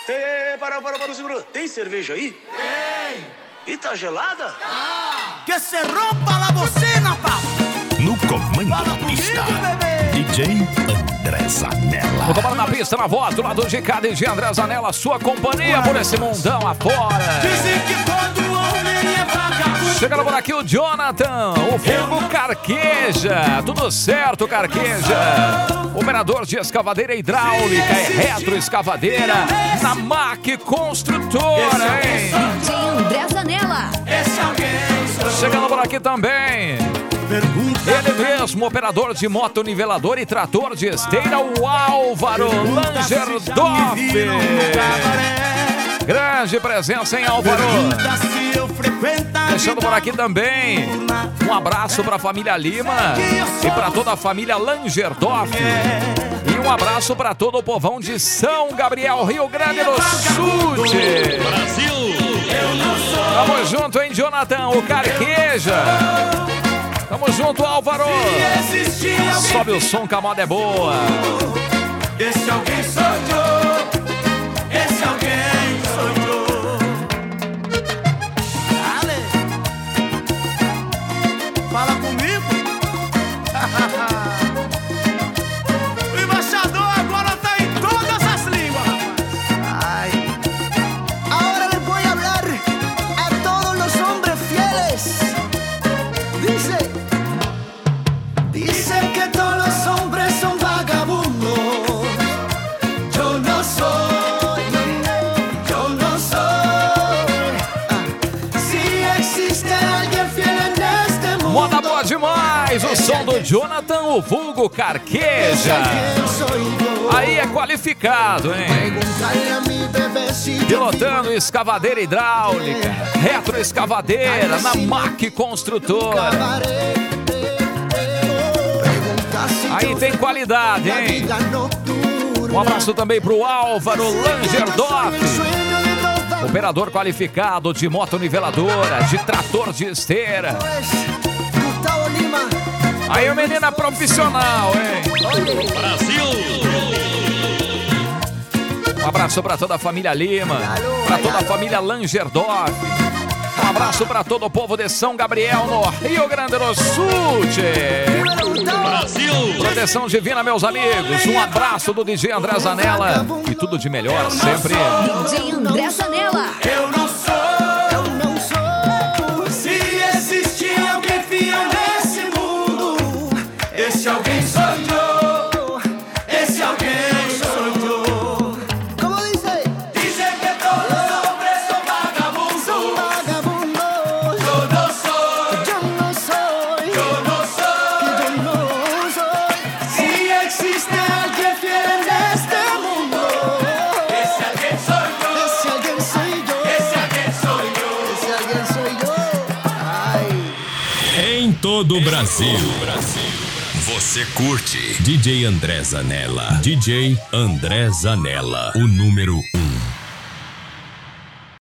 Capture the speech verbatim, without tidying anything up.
Ei, para, para, para, segura. Tem cerveja aí? Tem. E tá gelada? Ah. Que se rompa a bocina, pá. No comando da pista, D J André Zanella. Vou tomar na pista, na voz, do lado de cá, D J André Zanella, sua companhia por esse mundão afora. Dizem que todo homem é vagabundo. Chegando por aqui o Jonathan, o fogo carqueja. Tudo certo, carqueja. Operador de escavadeira hidráulica, é retroescavadeira na M A C Construtora, hein? D J André Zanella. Esse alguém sou. Chegando por aqui também ele mesmo, operador de moto nivelador e trator de esteira, o Álvaro Langerdorf. Grande presença, hein, Álvaro? Deixando por aqui também um abraço para a família Lima e para toda a família Langerdorf. E um abraço para todo o povão de São Gabriel, Rio Grande do Sul. Brasil! Tamo junto, hein, Jonathan, o Carqueja. Tamo junto, Álvaro. Sobe o som que a moda é boa. Esse alguém sou eu. Esse alguém sou eu. Dale. Fala comigo. O embaixador agora tá em todas as línguas, rapaz. Ai. Ahora les voy a hablar a todos los hombres fieles. Dice. Dicen que todos los hombres son vagabundos. Yo no soy, yo no soy. Ah, si existe alguien fiel en este mundo. Moda boa demais, o som do Jonathan, o vulgo Carqueja. Aí é qualificado, hein? Pregúntale a mi bebé si yo Pilotando escavadeira hidráulica, retroescavadeira na M A C Construtora. Aí tem qualidade, hein? Um abraço também pro Álvaro Langerdorf, operador qualificado de motoniveladora, de trator de esteira. Aí o menino é profissional, hein? Brasil! Um abraço pra toda a família Lima, pra toda a família Langerdorf. Um abraço pra todo o povo de São Gabriel, no Rio Grande do Sul. Tchê. Brasil! Proteção divina, meus amigos. Um abraço do D J André Zanella. E tudo de melhor sempre. D J André Zanella. Eu não sou, eu não sou. Se existir alguém fiel nesse mundo, esse alguém sou eu. Esse alguém sou eu. Como diz? Dizem que todos os hombres são vagabundos. São vagabundos. Eu não sou, eu não sou, eu não sou, eu não sou. Se existe alguém fiel neste mundo, esse alguém sou eu. Esse alguém sou eu. Esse alguém sou eu. Esse alguém sou eu. Ai. Em todo o Brasil. Você curte D J André Zanella. D J André Zanella, o número um.